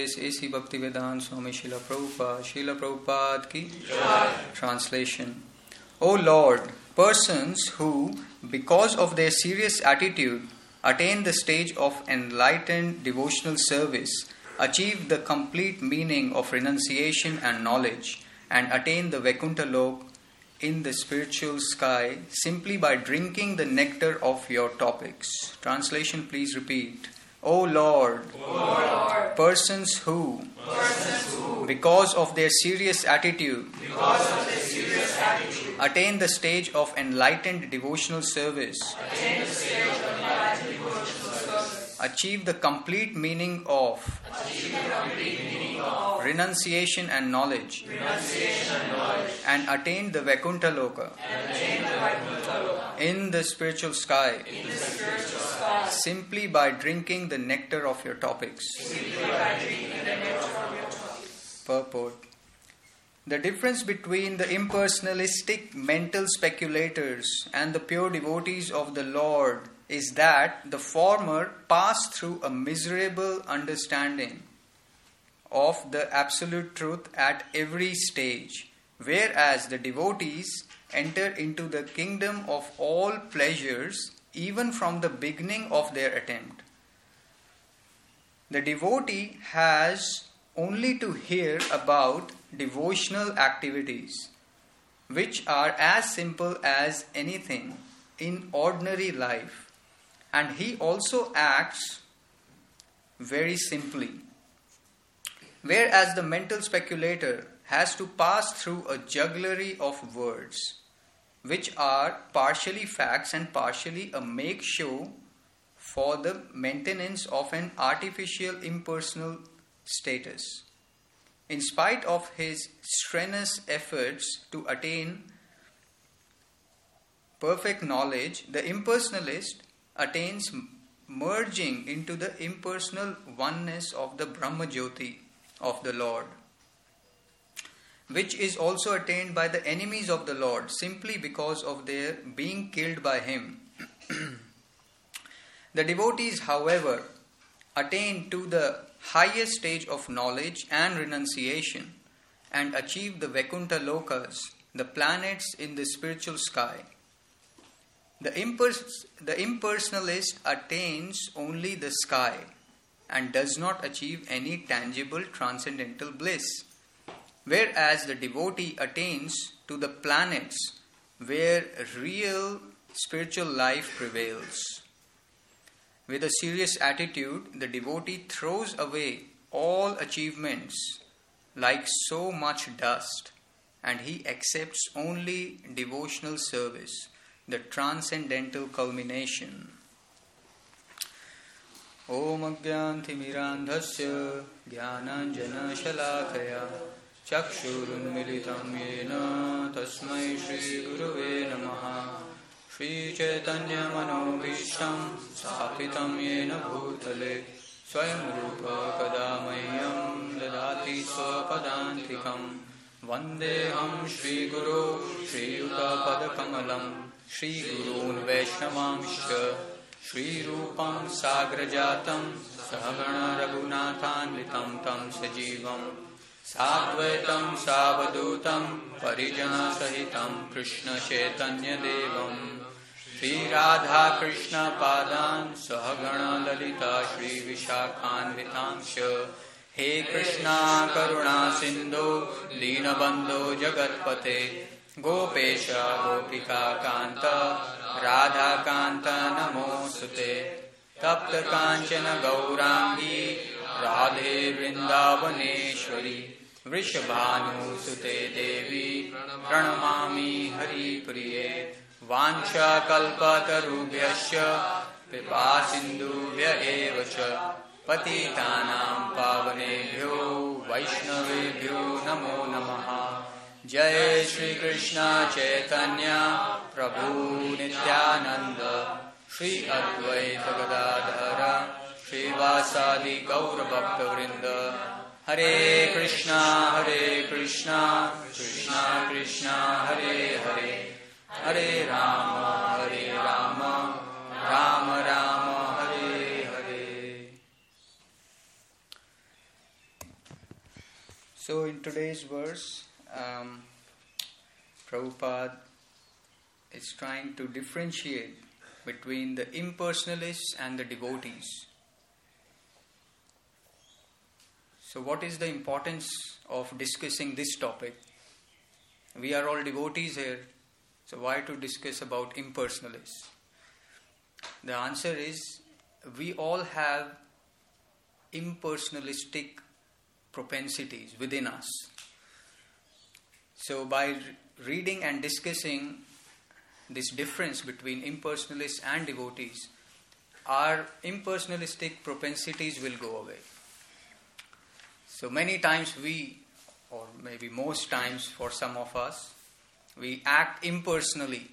Grace A.C. Bhaktivedanta Swami Srila Prabhupada ki Translation. O Lord, persons who, because of their serious attitude, attain the stage of enlightened devotional service, achieve the complete meaning of renunciation and knowledge, and attain the Vaikuntha Lok in the spiritual sky simply by drinking the nectar of your topics. Translation, please repeat. O Lord, persons who, because of their serious attitude, attain the stage of enlightened devotional service, achieve the complete meaning of renunciation and knowledge, and attain the Vaikuntha Loka in the spiritual sky simply by drinking the nectar of your topics. Purport. The difference between the impersonalistic mental speculators and the pure devotees of the Lord is that the former pass through a miserable understanding of the absolute truth at every stage, whereas the devotees enter into the kingdom of all pleasures even from the beginning of their attempt. The devotee has only to hear about devotional activities, which are as simple as anything in ordinary life, and he also acts very simply. Whereas the mental speculator has to pass through a jugglery of words, which are partially facts and partially a make-show for the maintenance of an artificial impersonal status. In spite of his strenuous efforts to attain perfect knowledge, the impersonalist attains merging into the impersonal oneness of the Brahma Jyoti of the Lord, which is also attained by the enemies of the Lord simply because of their being killed by him. The devotees, however, attain to the highest stage of knowledge and renunciation and achieve the Vaikuntha Lokas, the planets in the spiritual sky. The impersonalist attains only the sky and does not achieve any tangible transcendental bliss, whereas the devotee attains to the planets where real spiritual life prevails. With a serious attitude, the devotee throws away all achievements like so much dust, and he accepts only devotional service, the transcendental culmination. Om Agyantimirandhasya Jnananjana Shalakaya Chakshurunmilitam Yena Tasmai Shri Gurave Namaha Shri Chaitanya Manobhishtam Sthapitam Yena Bhutale Swayam Rupa Kadamayam Dadati Swapadantikam Vandeham Shri Guru Shri Yuta Padakamalam Shri Gurun Vaishnavamsha Shri Rupam Sagrajatam Sahagana Raghunathanvitam Tam Sajivam Sadvaitam Savadutam Parijana Sahitam Krishna Chaitanya Devam Shri Radha Krishna Padan Sahagana Lalita Shri Vishakhanvitamsha He Krishna Karuna Sindhu Deenabandhu Jagatpate Gopesha Gopika Kanta Radha Kanta Namosute Tapta Kanchana Gaurangi Radhe Vrindavaneshwari Vrishabhanu Sute Devi Pranamami Hari Priye Vancha Kalpatarubhyasya Pipa Sindhubhya Evacha Patitanam Pavanebhyo Vaishnavebhyo Namo Namaha Jai Shri Krishna Chaitanya Prabhu Nityananda Shri Advaita Gadadhara Shri Vasadi Gaura Bhakta Vrinda Hare Krishna Krishna Krishna Hare Hare Hare Rama Rama Rama Hare Hare. So in today's verse, Prabhupada is trying to differentiate between the impersonalists and the devotees. So what is the importance of discussing this topic? We are all devotees here, so why to discuss about impersonalists? The answer is, we all have impersonalistic propensities within us. So by reading and discussing this difference between impersonalists and devotees, our impersonalistic propensities will go away. So many times we, or maybe most times for some of us, we act impersonally,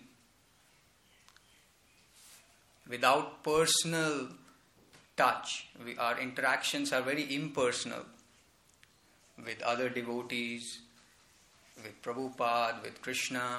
without personal touch. Our interactions are very impersonal with other devotees, with Prabhupada, with Krishna.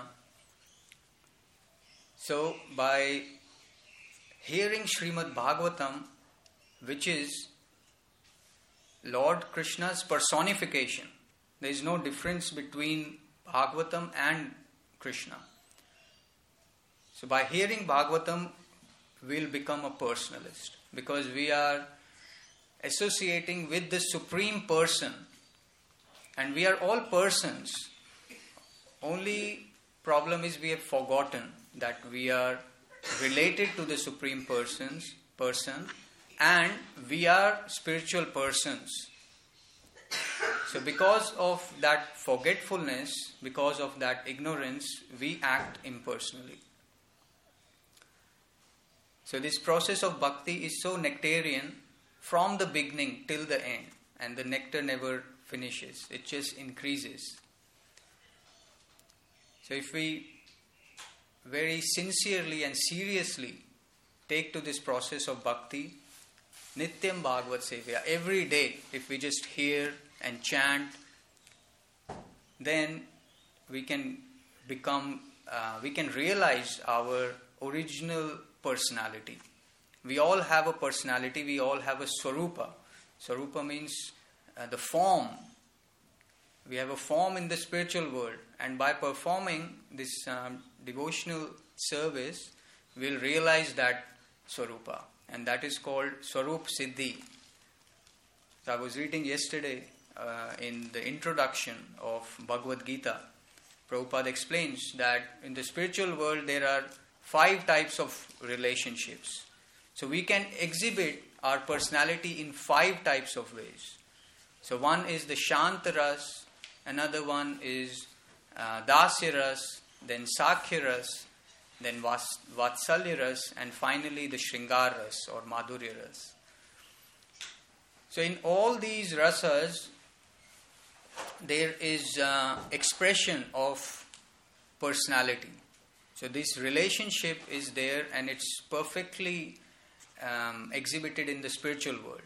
So by hearing Srimad Bhagavatam, which is Lord Krishna's personification, there is no difference between Bhagavatam and Krishna. So by hearing Bhagavatam, we'll become a personalist, because we are associating with the Supreme Person, and we are all persons. Only problem is we have forgotten that we are related to the Supreme Person, and we are spiritual persons. So because of that forgetfulness, because of that ignorance, we act impersonally. So this process of bhakti is so nectarian from the beginning till the end, and the nectar never finishes, it just increases. So if we very sincerely and seriously take to this process of bhakti, Nityam Bhagavat Sevya, every day, if we just hear and chant, then we can realize our original personality. We all have a personality, we all have a Swarupa. Swarupa means the form. We have a form in the spiritual world, and by performing this devotional service, we'll realize that Swarupa, and that is called Swarup Siddhi. So I was reading yesterday in the introduction of Bhagavad Gita, Prabhupada explains that in the spiritual world there are 5 types of relationships. So we can exhibit our personality in 5 types of ways. So one is the Shanta Ras, another one is Dasya Ras, then Sakhya Ras, then Vatsalya Ras, and finally the Shringar Ras or Madhurya Ras. So in all these rasas, there is expression of personality. So this relationship is there, and it's perfectly exhibited in the spiritual world.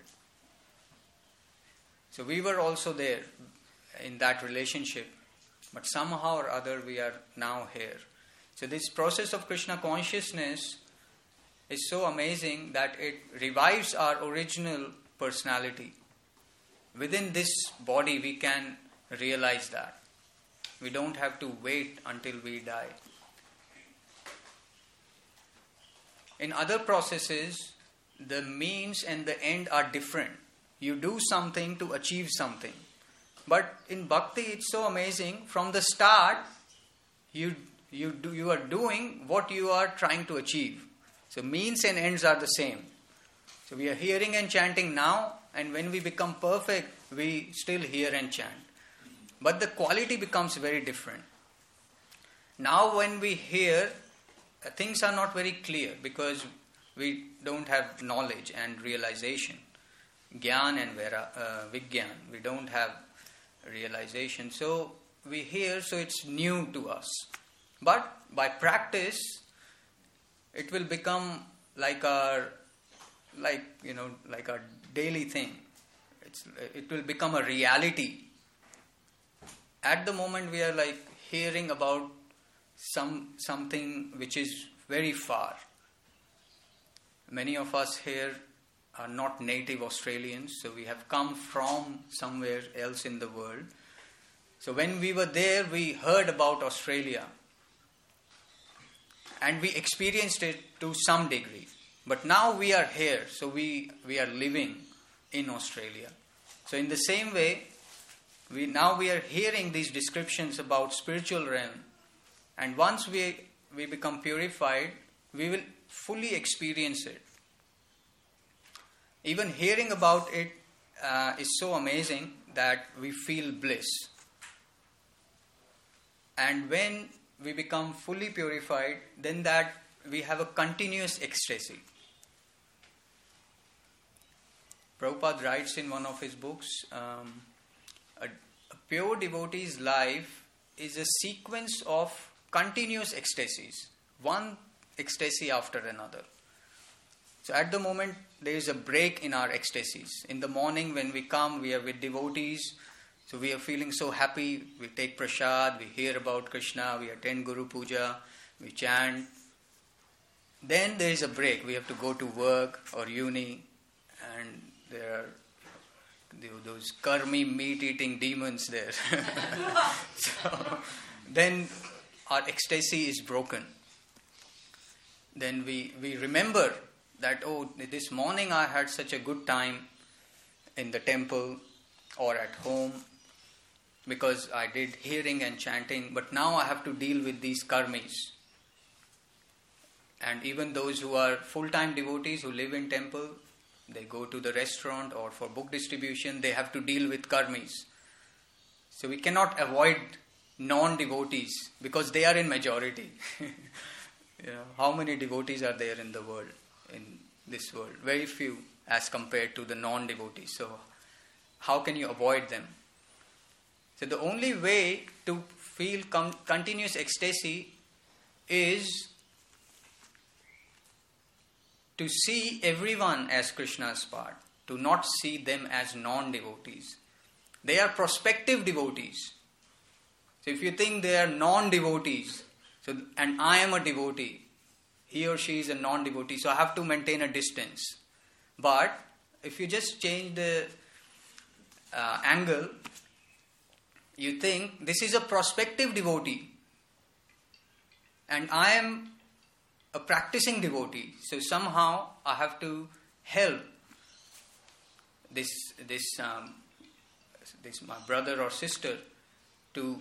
So we were also there in that relationship, but somehow or other we are now here. So this process of Krishna consciousness is so amazing that it revives our original personality. Within this body we can realize that. We don't have to wait until we die. In other processes, the means and the end are different. You do something to achieve something. But in bhakti, it's so amazing. From the start, you are doing what you are trying to achieve. So means and ends are the same. So we are hearing and chanting now, and when we become perfect, we still hear and chant. But the quality becomes very different. Now when we hear, things are not very clear because we don't have knowledge and realization. Gyan and Vigyan. We don't have realization. So we hear, so it's new to us. But by practice, it will become like our daily thing. It will become a reality. At the moment we are like hearing about something which is very far. Many of us here are not native Australians, so we have come from somewhere else in the world. So when we were there, we heard about Australia. And we experienced it to some degree. But now we are here, so we are living in Australia. So in the same way, we are hearing these descriptions about spiritual realm. And once we become purified, we will fully experience it. Even hearing about it is so amazing that we feel bliss. And when we become fully purified, then that we have a continuous ecstasy. Prabhupada writes in one of his books, a pure devotee's life is a sequence of continuous ecstasies, one ecstasy after another. So at the moment, there is a break in our ecstasies. In the morning when we come, we are with devotees, so we are feeling so happy, we take prasad, we hear about Krishna, we attend Guru Puja, we chant. Then there is a break, we have to go to work or uni, and there are those karmi meat-eating demons there. So then our ecstasy is broken. Then we remember that, oh, this morning I had such a good time in the temple or at home because I did hearing and chanting, but now I have to deal with these karmis. And even those who are full-time devotees who live in temple, they go to the restaurant or for book distribution, they have to deal with karmis. So we cannot avoid non-devotees because they are in majority. How many devotees are there in the world, in this world? Very few as compared to the non-devotees. So how can you avoid them? So the only way to feel continuous ecstasy is to see everyone as Krishna's part, to not see them as non-devotees. They are prospective devotees. So if you think they are non-devotees, and I am a devotee, he or she is a non-devotee, so I have to maintain a distance. But if you just change the angle, you think this is a prospective devotee and I am a practicing devotee, so somehow I have to help this my brother or sister to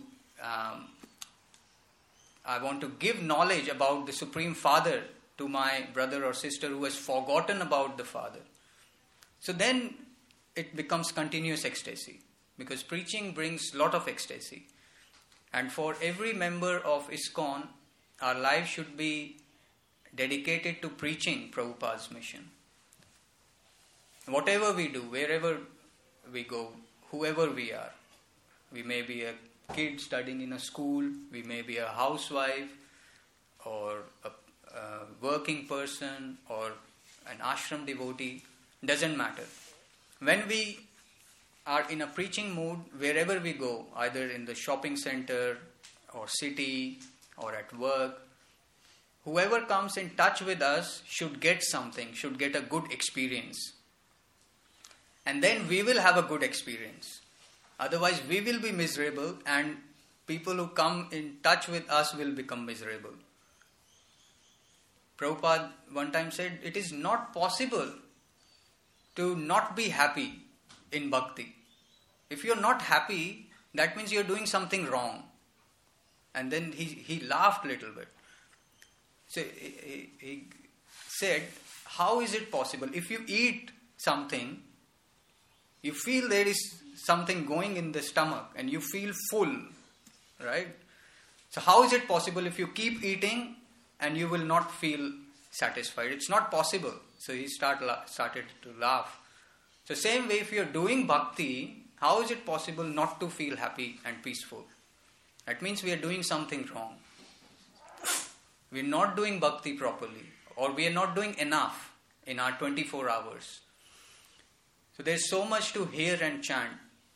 I want to give knowledge about the Supreme Father to my brother or sister who has forgotten about the Father. So then it becomes continuous ecstasy, because preaching brings lot of ecstasy. And for every member of ISKCON, our life should be dedicated to preaching Prabhupada's mission. Whatever we do, wherever we go, whoever we are, we may be a kid studying in a school, we may be a housewife or a working person or an ashram devotee, doesn't matter. When we are in a preaching mood, wherever we go, either in the shopping center or city or at work, whoever comes in touch with us should get something, should get a good experience. And then we will have a good experience. Otherwise, we will be miserable, and people who come in touch with us will become miserable. Prabhupada one time said, it is not possible to not be happy in bhakti. If you're not happy, that means you're doing something wrong. And then he laughed a little bit. So he said, how is it possible? If you eat something, you feel there is something going in the stomach and you feel full, right? So how is it possible if you keep eating and you will not feel satisfied? It's not possible. So he started to laugh. So same way, if you're doing bhakti, how is it possible not to feel happy and peaceful? That means we are doing something wrong. We are not doing bhakti properly, or we are not doing enough in our 24 hours. So there's so much to hear and chant.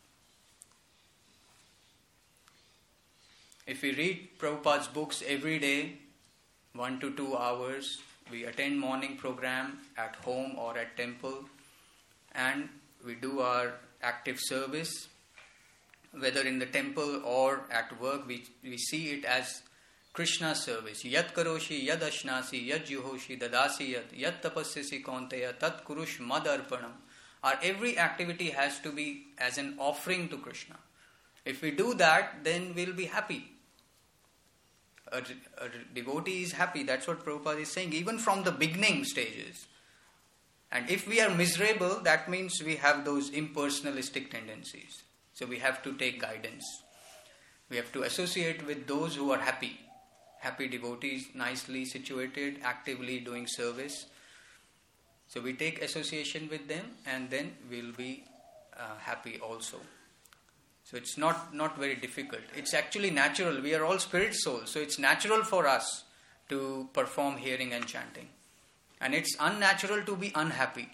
If we read Prabhupada's books every day, 1 to 2 hours, we attend morning program at home or at temple, and we do our active service, whether in the temple or at work, we see it as Krishna service. Yat karoshi, yad ashnasi, yad juhoshi, dadasi yat tapasyasi kaunteya, tat kurush mad arpanam. Our every activity has to be as an offering to Krishna. If we do that, then we'll be happy. A devotee is happy. That's what Prabhupada is saying, even from the beginning stages. And if we are miserable, that means we have those impersonalistic tendencies. So we have to take guidance. We have to associate with those who are happy. Happy devotees, nicely situated, actively doing service. So we take association with them and then we'll be happy also. So it's not very difficult. It's actually natural. We are all spirit souls. So it's natural for us to perform hearing and chanting. And it's unnatural to be unhappy.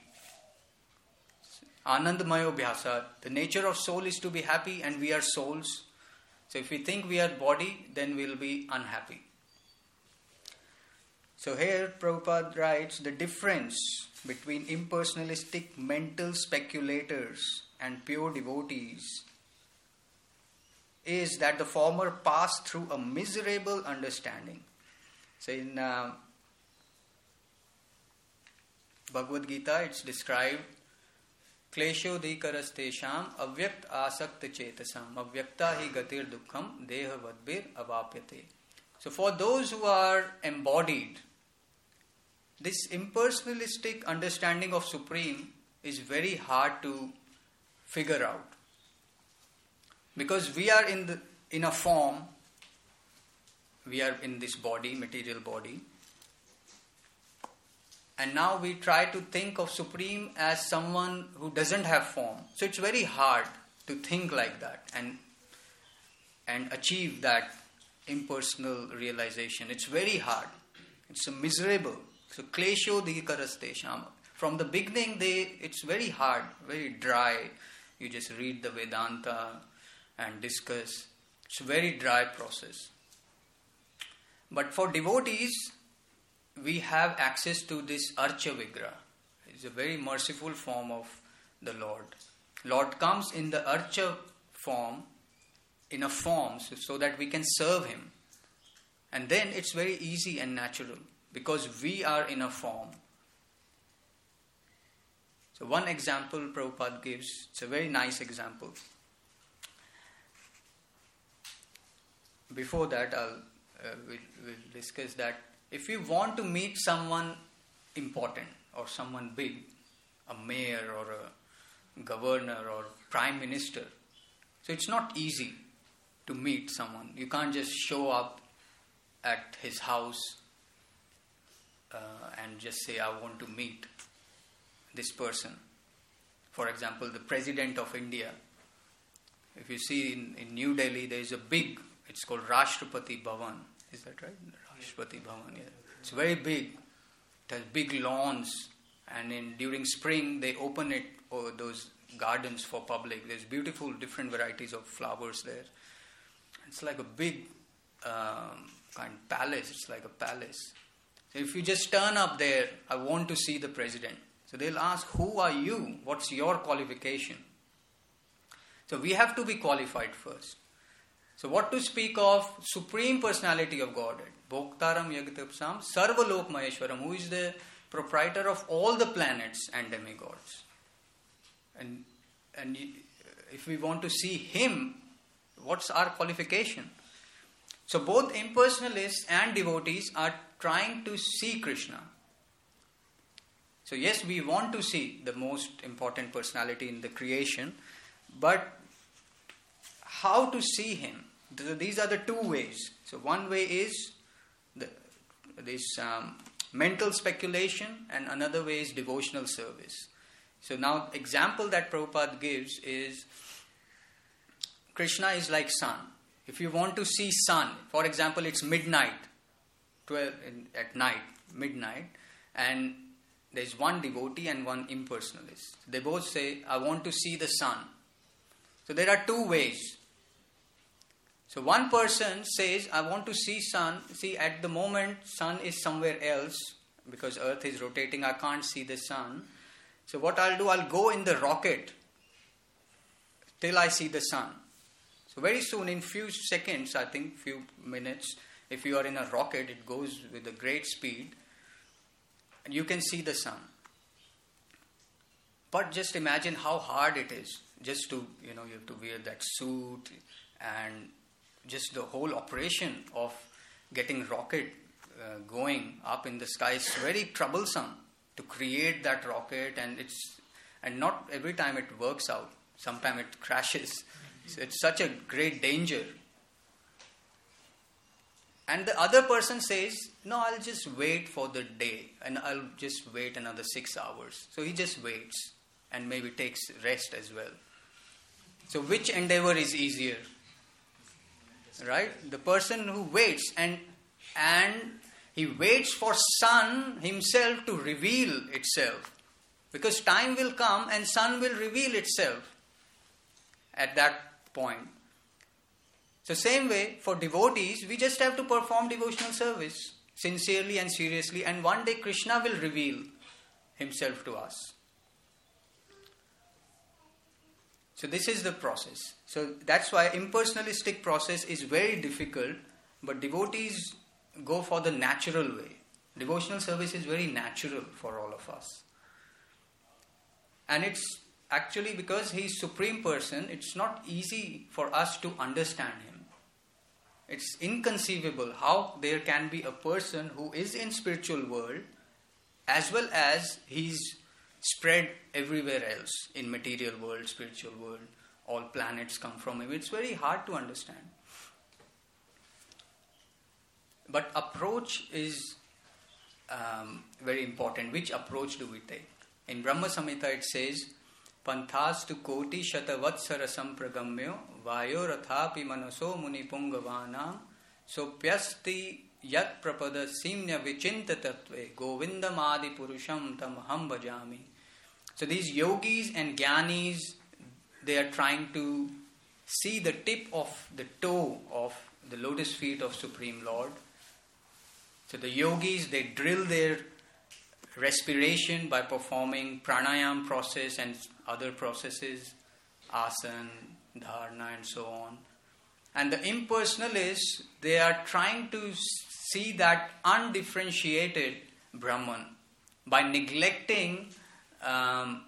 Anandamayo bhyasa. The nature of soul is to be happy, and we are souls. So if we think we are body, then we'll be unhappy. So here Prabhupada writes the difference between impersonalistic mental speculators and pure devotees is that the former pass through a miserable understanding. So in Bhagavad Gita it's described Kleshodhikarastesham avyakt asakta chetasam avyakta hi gatir dukkham deha vadbir avapyate. So for those who are embodied, this impersonalistic understanding of Supreme is very hard to figure out. Because we are in a form, we are in this body, material body, and now we try to think of Supreme as someone who doesn't have form. So it's very hard to think like that and achieve that impersonal realization. It's very hard. It's miserable. So kleshodhikarastesham. From the beginning, it's very hard, very dry. You just read the Vedanta and discuss. It's a very dry process. But for devotees, we have access to this Archa Vigraha. It's a very merciful form of the Lord. Lord comes in the Archa form, in a form, so that we can serve Him. And then it's very easy and natural, because we are in a form. So one example Prabhupada gives, it's a very nice example. Before that, we'll discuss that if you want to meet someone important or someone big, a mayor or a governor or prime minister, so it's not easy to meet someone. You can't just show up at his house and just say, I want to meet this person. For example, the President of India. If you see in New Delhi, there is a big, it's called Rashtrapati Bhavan. Is that right? Rashtrapati Bhavan, yeah. It's very big. It has big lawns. And during spring, they open it, or those gardens for public. There's beautiful different varieties of flowers there. It's like a big kind of palace. It's like a palace. So if you just turn up there, I want to see the president. So they'll ask, who are you? What's your qualification? So we have to be qualified first. So what to speak of Supreme Personality of Godhead? Bhoktaram Yagatapsam Sarvalok Maheshwaram, who is the proprietor of all the planets and demigods. And if we want to see Him, what's our qualification? So both impersonalists and devotees are trying to see Krishna. So yes, we want to see the most important personality in the creation, but how to see Him? These are the two ways. So one way is this mental speculation, and another way is devotional service. So now example that Prabhupada gives is Krishna is like sun. If you want to see sun, for example, it's midnight, at night, midnight, and there's one devotee and one impersonalist. They both say, I want to see the sun. So there are two ways. So one person says, I want to see sun. See, at the moment, sun is somewhere else because earth is rotating. I can't see the sun. So what I'll do, I'll go in the rocket till I see the sun. So very soon, in few seconds, I think few minutes, if you are in a rocket, it goes with a great speed and you can see the sun. But just imagine how hard it is just to, you have to wear that suit, and just the whole operation of getting rocket going up in the sky is very troublesome to create that rocket, and not every time it works out. Sometimes it crashes. So it's such a great danger. And the other person says, no, I'll just wait for the day and I'll just wait another 6 hours. So he just waits and maybe takes rest as well. So which endeavor is easier? Right? The person who waits and he waits for sun himself to reveal itself. Because time will come and sun will reveal itself at that point. So same way, for devotees, we just have to perform devotional service sincerely and seriously, and one day Krishna will reveal himself to us. So this is the process. So that's why impersonalistic process is very difficult, but devotees go for the natural way. Devotional service is very natural for all of us. And it's actually because he is Supreme Person, it's not easy for us to understand him. It's inconceivable how there can be a person who is in spiritual world as well as he's spread everywhere else in material world, spiritual world. All planets come from him. It's very hard to understand. But approach is very important. Which approach do we take? In Brahma Samhita it says, Panthastu koti shatavatsara sampragamyo vayo rathapi manaso muni pungavanam sopyasti yat prapada simnya vichinta tattve govindam adi purusham tam aham bhajami. So these yogis and jnanis, they are trying to see the tip of the toe of the lotus feet of Supreme Lord. So the yogis, they drill their respiration by performing pranayam process and other processes, asana, dharana and so on. And the impersonalists, they are trying to see that undifferentiated Brahman by neglecting, by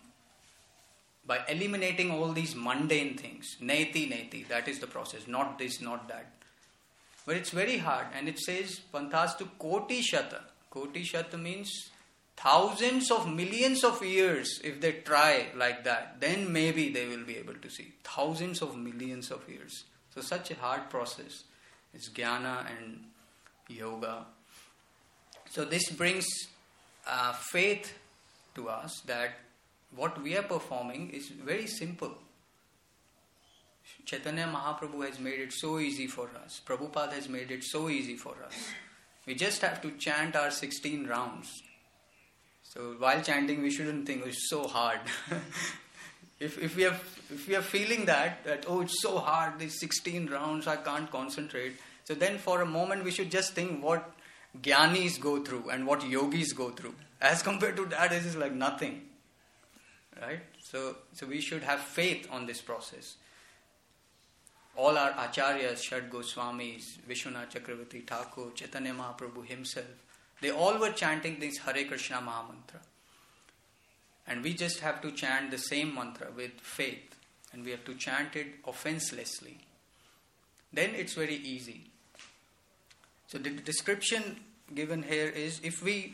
eliminating all these mundane things. Neti, that is the process. Not this, not that. But it's very hard. And it says, Panthastu koti shata. Koti shata means thousands of millions of years. If they try like that, then maybe they will be able to see. Thousands of millions of years. So such a hard process. It's jnana and yoga. So this brings faith to us that what we are performing is very simple. Chaitanya Mahaprabhu has made it so easy for us. Prabhupada has made it so easy for us. We just have to chant our 16 rounds. So while chanting, we shouldn't think it's so hard. If we are feeling that oh, it's so hard, these 16 rounds, I can't concentrate. So then for a moment we should just think what jnanis go through and what yogis go through. As compared to that, this is like nothing. Right? So we should have faith on this process. All our acharyas, Shad Goswamis, Vishwanath Chakravarti Thakur, Chaitanya Mahaprabhu himself, they all were chanting this Hare Krishna Mahamantra. And we just have to chant the same mantra with faith. And we have to chant it offenselessly. Then it's very easy. So the description given here is if we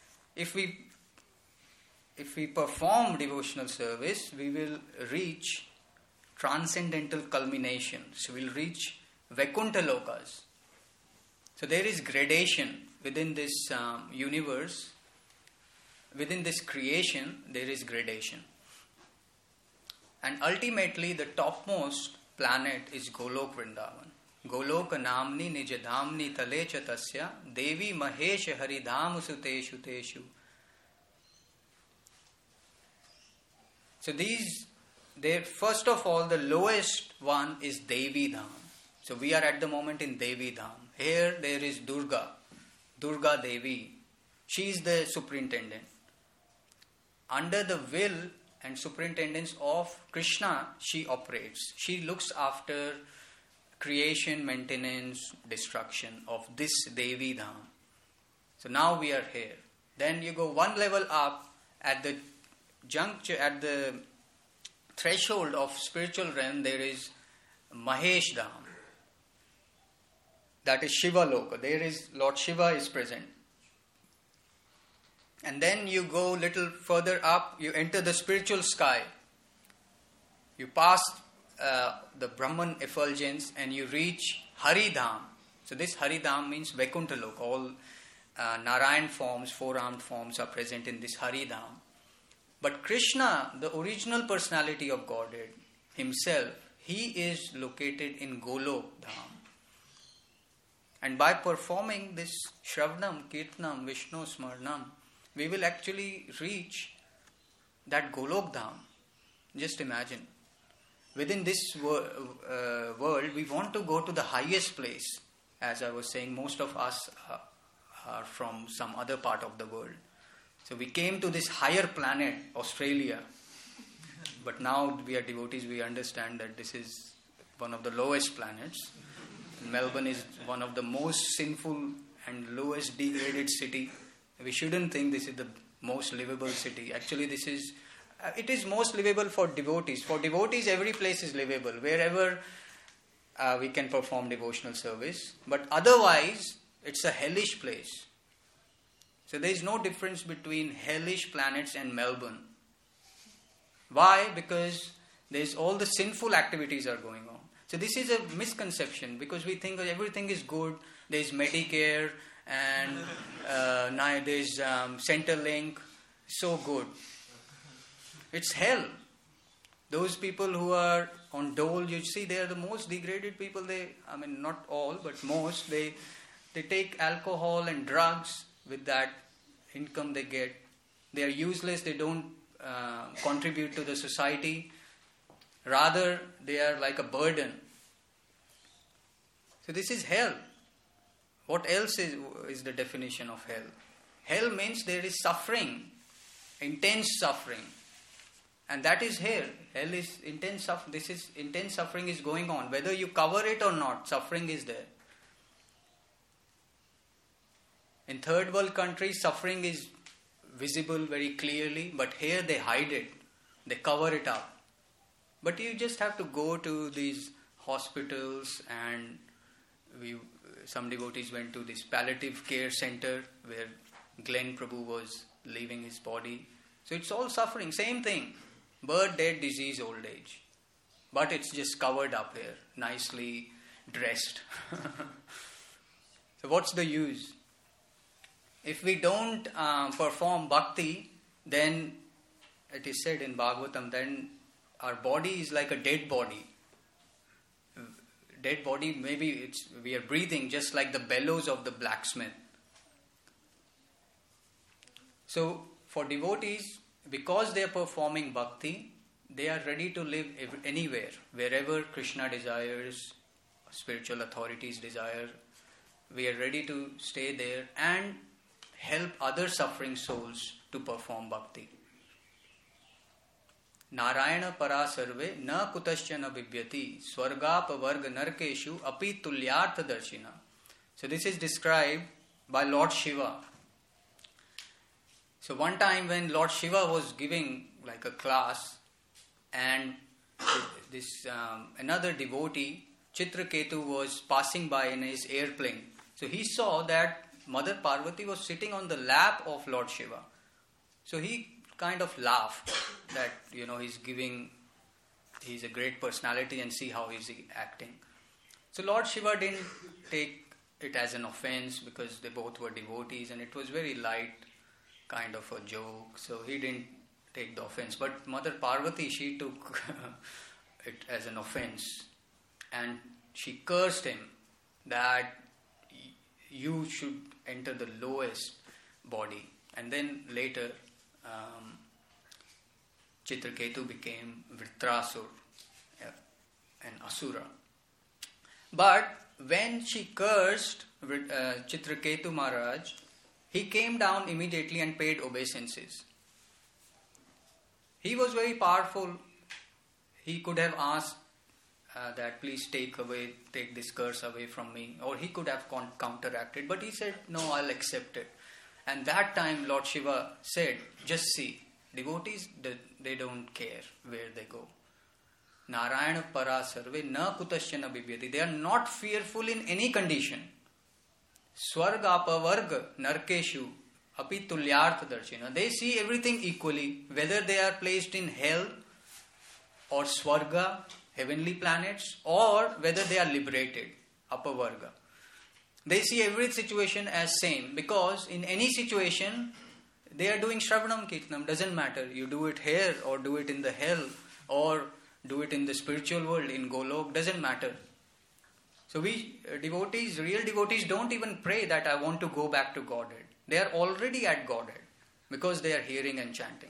perform devotional service, we will reach transcendental culmination. So we'll reach Vaikuntha Lokas. So there is gradation within this universe. Within this creation, there is gradation. And ultimately, the topmost planet is Golok Vrindavan. Golok namni nijadhamni talecha tasya devi mahesh haridham suteshu teshu. So first of all, the lowest one is Devi Dham. So we are at the moment in Devi Dham. Here there is Durga Devi. She is the superintendent. Under the will and superintendence of Krishna, she operates. She looks after creation, maintenance, destruction of this Devi Dham. So now we are here. Then you go one level up at the juncture, at the threshold of spiritual realm, there is Mahesh Dham. That is Shiva Loka. There is Lord Shiva is present. And then you go little further up, you enter the spiritual sky. You pass the Brahman effulgence and you reach Haridham. So this Haridham means Vaikuntha Loka. All Narayan forms, four-armed forms are present in this Haridham. But Krishna, the original personality of Godhead himself, he is located in Golok Dham. And by performing this Shravanam, Kirtanam, Vishnu Smarnam, we will actually reach that Golok Dham. Just imagine. Within this world, we want to go to the highest place. As I was saying, most of us are from some other part of the world. So we came to this higher planet, Australia. But now we are devotees, we understand that this is one of the lowest planets. Melbourne is one of the most sinful and lowest degraded city. We shouldn't think this is the most livable city. Actually, it is most livable for devotees. For devotees, every place is livable. Wherever we can perform devotional service. But otherwise, it's a hellish place. So there is no difference between hellish planets and Melbourne. Why? Because there's all the sinful activities are going on. So this is a misconception because we think that everything is good. There's Medicare and now there's Centrelink. So good. It's hell. Those people who are on dole, you see, they are the most degraded people. Not all, but most. They take alcohol and drugs with that income they get. They are useless. They don't contribute to the society. Rather, they are like a burden. So this is hell. What else is the definition of hell? Hell means there is suffering, intense suffering. And that is here. Hell is intense suffering. This is intense suffering is going on. Whether you cover it or not, suffering is there. In third world countries, suffering is visible very clearly, but here they hide it. They cover it up. But you just have to go to these hospitals, and some devotees went to this palliative care center where Glenn Prabhu was leaving his body. So it's all suffering, same thing. Birth, death, disease, old age. But it's just covered up here, nicely dressed. So what's the use? If we don't perform bhakti, then it is said in Bhagavatam, then our body is like a dead body. Dead body, maybe we are breathing just like the bellows of the blacksmith. So for devotees, because they are performing bhakti, they are ready to live anywhere, wherever Krishna desires, spiritual authorities desire. We are ready to stay there and help other suffering souls to perform bhakti. Narayana para sarve na kutaschana bibhyati swargapa varga narkeshu api tulyartha darshina. So this is described by Lord Shiva. So one time when Lord Shiva was giving like a class, and this another devotee, Chitraketu, was passing by in his airplane. So he saw that Mother Parvati was sitting on the lap of Lord Shiva. So he kind of laughed that, he's a great personality and see how he's acting. So Lord Shiva didn't take it as an offense because they both were devotees and it was very light kind of a joke. So he didn't take the offense. But Mother Parvati, she took it as an offense. And she cursed him that you should enter the lowest body. And then later, Chitraketu became Vritrasur, an Asura. But when she cursed Chitraketu Maharaj, he came down immediately and paid obeisances. He was very powerful. He could have asked that please take this curse away from me. Or he could have counteracted, but he said, no, I'll accept it. And that time Lord Shiva said, just see, devotees, they don't care where they go. Narayana para sarve na kutasya bibhyati. They are not fearful in any condition. Swarga apavarga narkeshu api tulyartha darshina. They see everything equally, whether they are placed in hell or swarga, heavenly planets, or whether they are liberated, apavarga. They see every situation as same, because in any situation they are doing Shravanam Kirtanam. Doesn't matter, you do it here or do it in the hell or do it in the spiritual world, in Golok, doesn't matter. So we devotees, real devotees, don't even pray that I want to go back to Godhead. They are already at Godhead because they are hearing and chanting.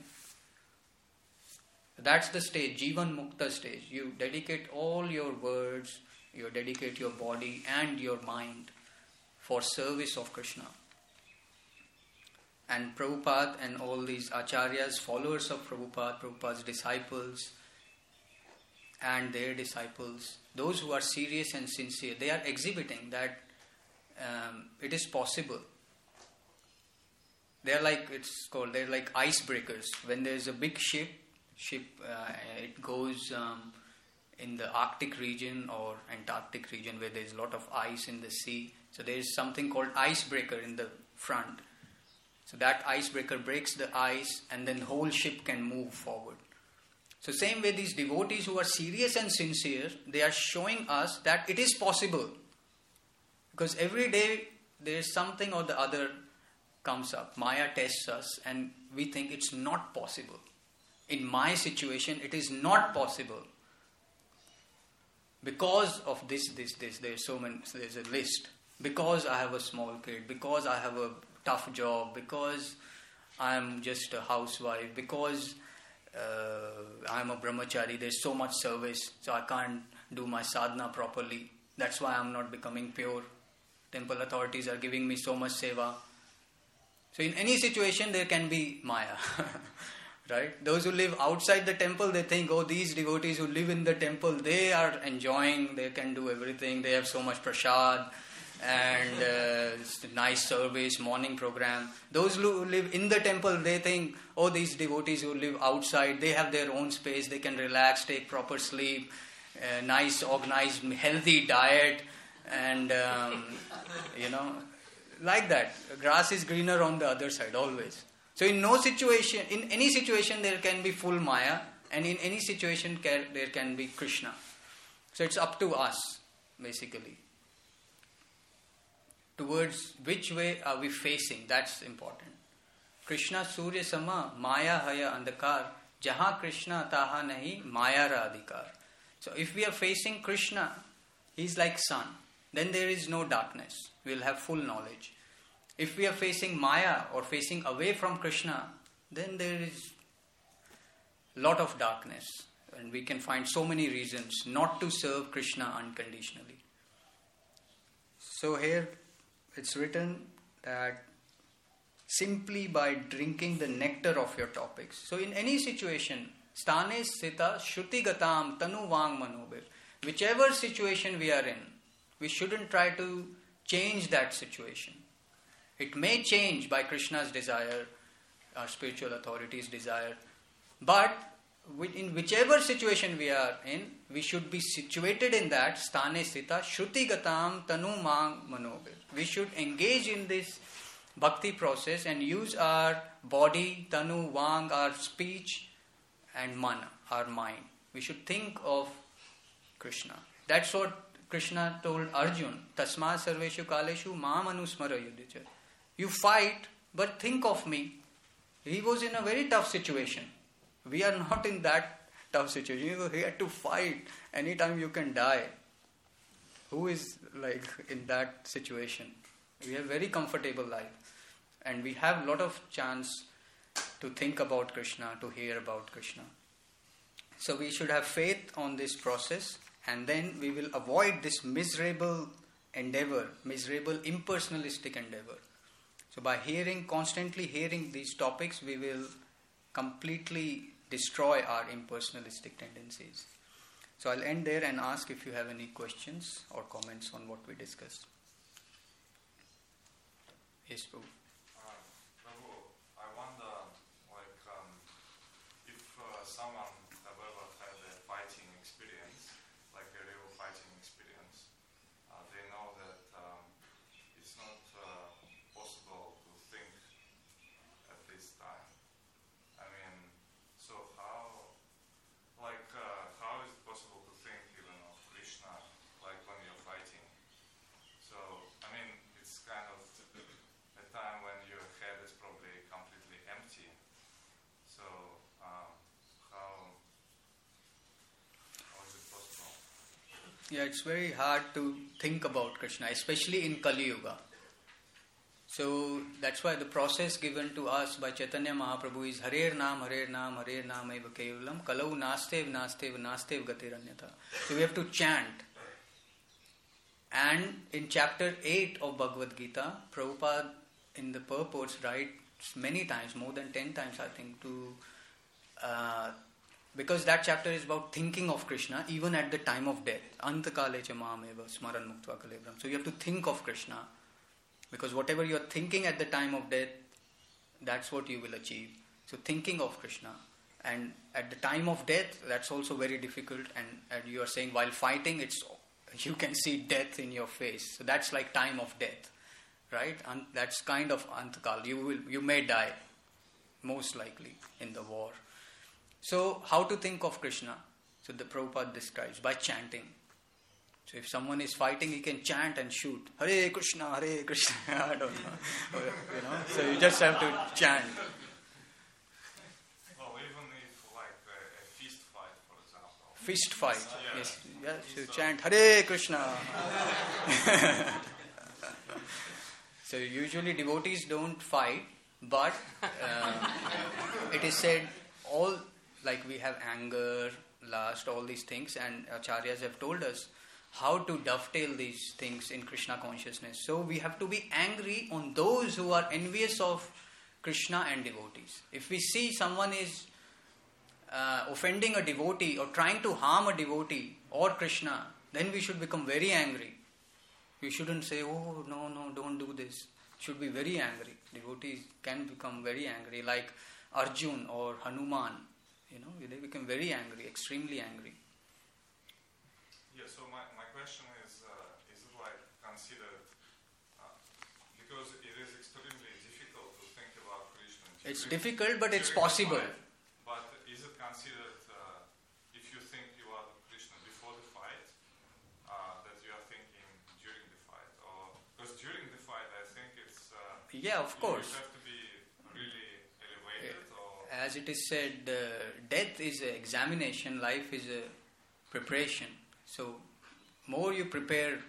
That's the stage, Jivan Mukta stage. You dedicate all your words, you dedicate your body and your mind for service of Krishna. And Prabhupada and all these acharyas, followers of Prabhupada, Prabhupada's disciples and their disciples, those who are serious and sincere, they are exhibiting that it is possible. They're like icebreakers. When there's a big ship, it goes in the Arctic region or Antarctic region where there's a lot of ice in the sea. So there is something called icebreaker in the front. So that icebreaker breaks the ice and then the whole ship can move forward. So same way, these devotees who are serious and sincere, they are showing us that it is possible. Because every day there is something or the other comes up. Maya tests us and we think it's not possible. In my situation, it is not possible. Because of this, there's so many, there's a list. Because I have a small kid, because I have a tough job, because I am just a housewife, because I am a brahmachari, there's so much service, so I can't do my sadhana properly. That's why I'm not becoming pure. Temple authorities are giving me so much seva. So in any situation, there can be Maya. Right? Those who live outside the temple, they think, oh, these devotees who live in the temple, they are enjoying, they can do everything, they have so much prasad and nice service, morning program. Those who live in the temple, they think, oh, these devotees who live outside, they have their own space, they can relax, take proper sleep, nice, organized, healthy diet, and, like that. Grass is greener on the other side, always. So in any situation there can be full Maya, and in any situation there can be Krishna. So it's up to us, basically. Towards which way are we facing? That's important. Krishna Surya Sama, Maya Haya Andhakar, Jaha Krishna Taha Nahi, Maya Ra Adhikar. So if we are facing Krishna, he's like sun, then there is no darkness. We'll have full knowledge. If we are facing Maya or facing away from Krishna, then there is a lot of darkness. And we can find so many reasons not to serve Krishna unconditionally. So here it's written that simply by drinking the nectar of your topics. So in any situation, sthane sthita shruti gatam tanu vang manobir. Whichever situation we are in, we shouldn't try to change that situation. It may change by Krishna's desire, our spiritual authorities' desire, but in whichever situation we are in, we should be situated in that sthane sthita shruti gatam tanu mang manobir. We should engage in this bhakti process and use our body, tanu, vang, our speech, and mana, our mind. We should think of Krishna. That's what Krishna told Arjun. Tasma sarveshu kaleshu mam anusmara yudhicha. You fight, but think of me. He was in a very tough situation. We are not in that tough situation. He had to fight. Anytime you can die. Who is like in that situation? We have very comfortable life. And we have a lot of chance to think about Krishna, to hear about Krishna. So we should have faith on this process, and then we will avoid this miserable endeavor, miserable impersonalistic endeavor. So by constantly hearing these topics, we will completely destroy our impersonalistic tendencies. So I'll end there and ask if you have any questions or comments on what we discussed. Yes, Prabhu. Prabhu, I wonder, if someone have ever had a fighting experience, like a real fighting experience, they know that it's not possible to think at this time. I mean, so how is it possible to think even of Krishna, like when you're fighting? So, I mean, it's kind of a time when your head is probably completely empty. So, how is it possible? Yeah, it's very hard to think about Krishna, especially in Kali Yuga. So that's why the process given to us by Chaitanya Mahaprabhu is Harer Naam Eva Kevalam Kalau Nastev Gatiranyatha. So we have to chant. And in chapter 8 of Bhagavad Gita, Prabhupada in the purports writes many times, more than 10 times I think, because that chapter is about thinking of Krishna even at the time of death. Antakale cha mameva smaran muktva kalebram. So you have to think of Krishna, because whatever you are thinking at the time of death, that's what you will achieve. So thinking of Krishna. And at the time of death, that's also very difficult. And you are saying while fighting, you can see death in your face. So that's like time of death, right? And that's kind of antakal. You may die, most likely, in the war. So how to think of Krishna? So the Prabhupada describes by chanting. So if someone is fighting, he can chant and shoot. Hare Krishna, Hare Krishna. I don't know. So you just have to chant. Well, even if like a fist fight, for example. Fist fight. Yes. So chant Hare Krishna. So usually devotees don't fight, but it is said we have anger, lust, all these things, and acharyas have told us how to dovetail these things in Krishna consciousness. So we have to be angry on those who are envious of Krishna and devotees. If we see someone is offending a devotee or trying to harm a devotee or Krishna, then we should become very angry. We shouldn't say, oh, no, don't do this. Should be very angry. Devotees can become very angry, like Arjun or Hanuman. They become very angry, extremely angry. Yeah, so my question is it like considered, because it is extremely difficult to think about Krishna. It's difficult, but it's possible. But is it considered, if you think you are Krishna before the fight, that you are thinking during the fight? Or because during the fight, I think it's... yeah, of course. You have to be really elevated. As it is said, death is an examination, life is a preparation. So, more you prepare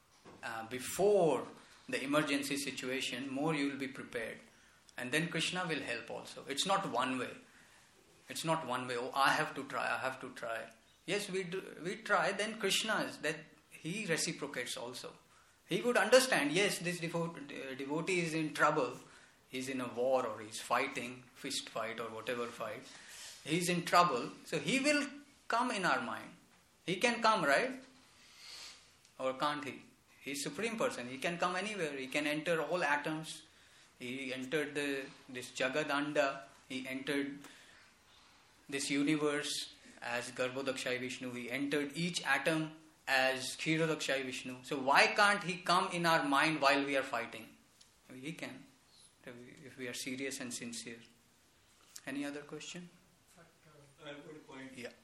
before the emergency situation, more you will be prepared. And then Krishna will help also. It's not one way. It's not one way. Oh, I have to try. Yes, we try. Then Krishna he reciprocates also. He would understand, yes, this devotee is in trouble. He's in a war or he's fighting, fist fight or whatever fight. He's in trouble. So he will come in our mind. He can come, right? Or can't he? He's Supreme Person. He can come anywhere. He can enter all atoms. He entered this Jagadanda. He entered this universe as Garbhodakshai Vishnu. He entered each atom as Kshirodakshai Vishnu. So why can't he come in our mind while we are fighting? He can, if we are serious and sincere. Any other question? I've got a point. Yeah.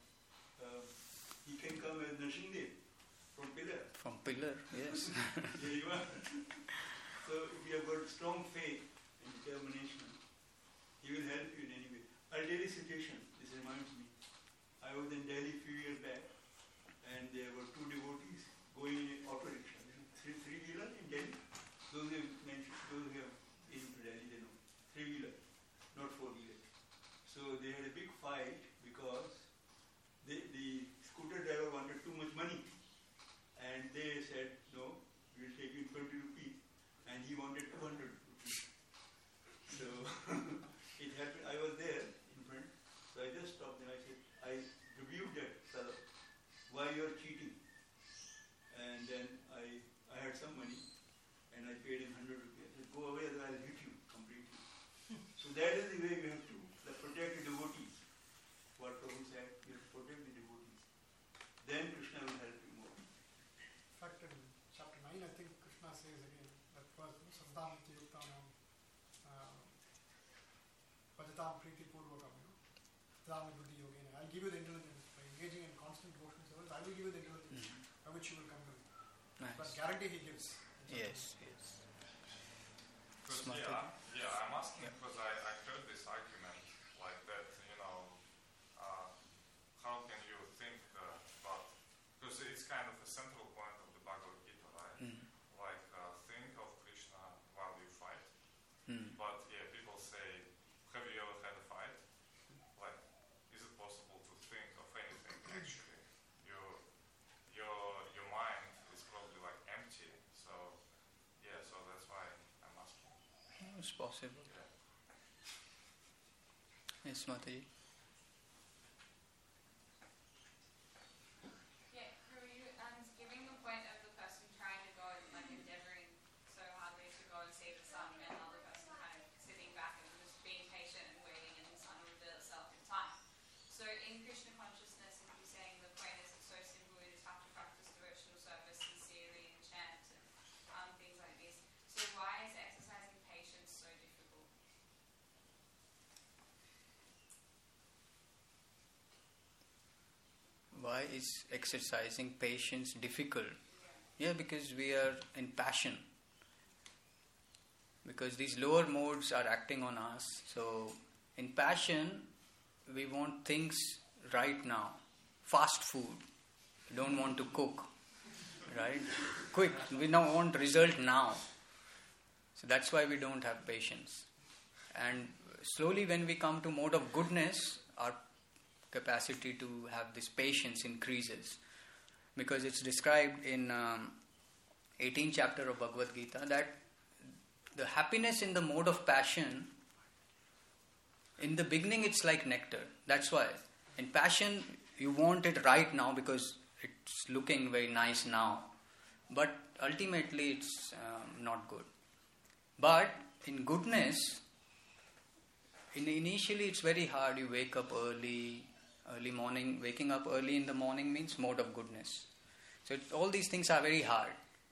He can come as Nrsimhadev from pillar. From pillar, yes. There you are. So if you have got strong faith and determination, he will help you in any way. I'll tell you a situation. This reminds me. I was in Delhi a few years back, and there were two devotees going in an auto rickshaw. Three-wheeler in Delhi. Those who have been to Delhi, they know. Three-wheeler, not four-wheeler. So they had a big fight because the scooter driver wanted too much money. And they said, no, we'll take you 20 rupees. And he wanted 200 rupees. So it happened. I was there in front. So I just stopped and I said, I rebuked that fellow. Why Bhajatam Yuktanam, Bhajatam Priti Purvakam, Tadami Buddhi Yogena. I'll give you the intelligence. By engaging in constant devotion service, I will give you the intelligence by which you will come to me. Nice. But guarantee he gives. Yes. I'm asking because I heard this argument like that, how can you think about, because it's kind of a central point of the Bhagavad Gita, right? Like, think of Krishna while you fight. But people say, have you ever had a fight? Like, is it possible to think of anything actually? Your mind is probably like empty, so that's why I'm asking. It's possible. Yes, Mataji. Yeah, giving the point of the person trying to go, like endeavouring so hardly to go and see the sun, and another person kind of sitting back and just being patient and waiting, and the sun will reveal itself in time. So in Krishna consciousness, if you're saying the point is it's so simple, we just have to practice devotional service sincerely and chant and things like this. So why is exercising patience so difficult? Why is exercising patience difficult? Yeah, because we are in passion. Because these lower modes are acting on us. So, in passion, we want things right now. Fast food. We don't want to cook. Right? Quick. We don't want result now. So, that's why we don't have patience. And slowly when we come to mode of goodness, our capacity to have this patience increases, because it's described in 18th chapter of Bhagavad Gita that the happiness in the mode of passion, in the beginning it's like nectar. That's why in passion you want it right now because it's looking very nice now, but ultimately it's not good. But in goodness, initially it's very hard. You wake up early morning. Waking up early in the morning means mode of goodness. So all these things are very hard.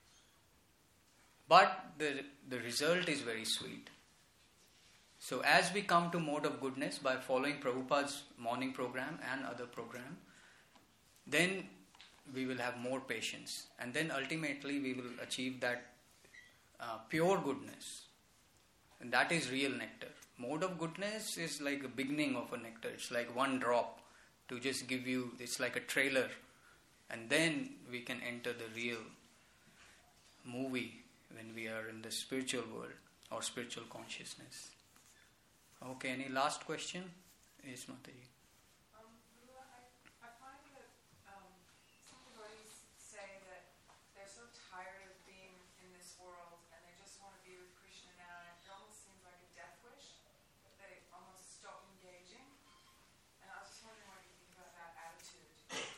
But the result is very sweet. So as we come to mode of goodness by following Prabhupada's morning program and other program, then we will have more patience. And then ultimately we will achieve that pure goodness. And that is real nectar. Mode of goodness is like a beginning of a nectar. It's like one drop to just give you, it's like a trailer. And then we can enter the real movie when we are in the spiritual world or spiritual consciousness. Okay, any last question? Yes, Mataji. I find that some devotees say that they're so tired of being in this world and they just want to be with Krishna now, and it almost seems like a death wish. They almost stop engaging. And I was just wondering what you think about that attitude.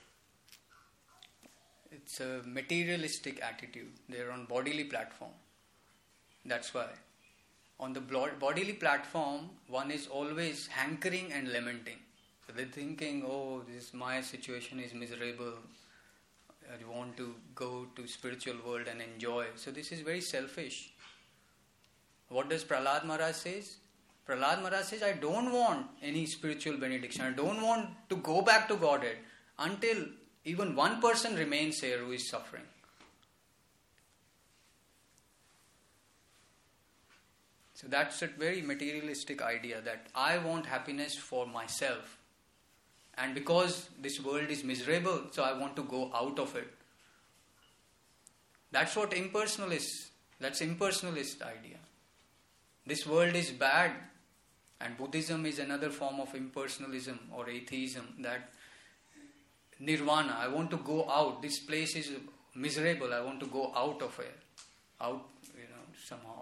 It's a materialistic attitude. They're on bodily platform. That's why. On the bodily platform, one is always hankering and lamenting. So they're thinking, oh, my situation is miserable. I want to go to spiritual world and enjoy. So this is very selfish. What does Prahlad Maharaj says? Prahlad Maharaj says, I don't want any spiritual benediction. I don't want to go back to Godhead until even one person remains here who is suffering. So that's a very materialistic idea that I want happiness for myself. And because this world is miserable, so I want to go out of it. That's what that's impersonalist idea. This world is bad, and Buddhism is another form of impersonalism or atheism, that nirvana, I want to go out. This place is miserable, I want to go out of it. Out, somehow.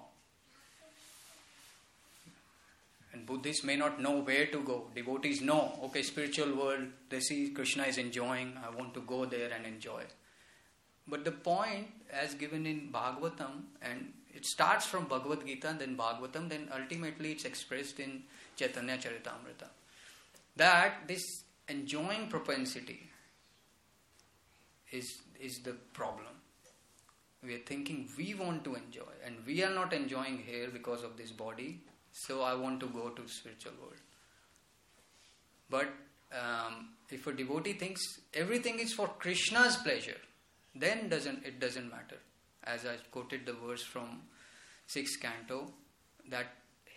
And Buddhists may not know where to go. Devotees know, okay, spiritual world, they see Krishna is enjoying, I want to go there and enjoy. But the point, as given in Bhagavatam, and it starts from Bhagavad Gita, then Bhagavatam, then ultimately it's expressed in Chaitanya Charitamrita, that this enjoying propensity is the problem. We are thinking we want to enjoy, and we are not enjoying here because of this body, so I want to go to spiritual world. But if a devotee thinks everything is for Krishna's pleasure, then it doesn't matter. As I quoted the verse from 6th canto, that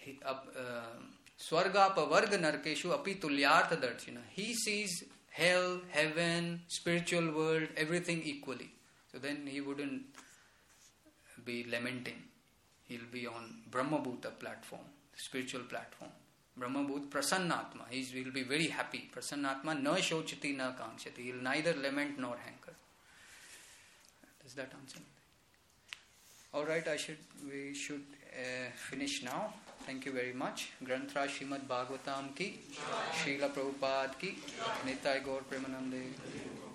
Swarga pavarga narkeshu api tulyartha darshina. He sees hell, heaven, spiritual world, everything equally. So then he wouldn't be lamenting. He'll be on Brahmabhuta platform, spiritual platform. Brahmabhut prasannatma. He will be very happy. Prasannatma na shochati na kankshati. He'll neither lament nor hanker. Does that answer? Alright, we should finish now. Thank you very much. Granthra Srimad Bhagavatam ki, Srila Prabhupada ki, Nitai Gaur Premanande.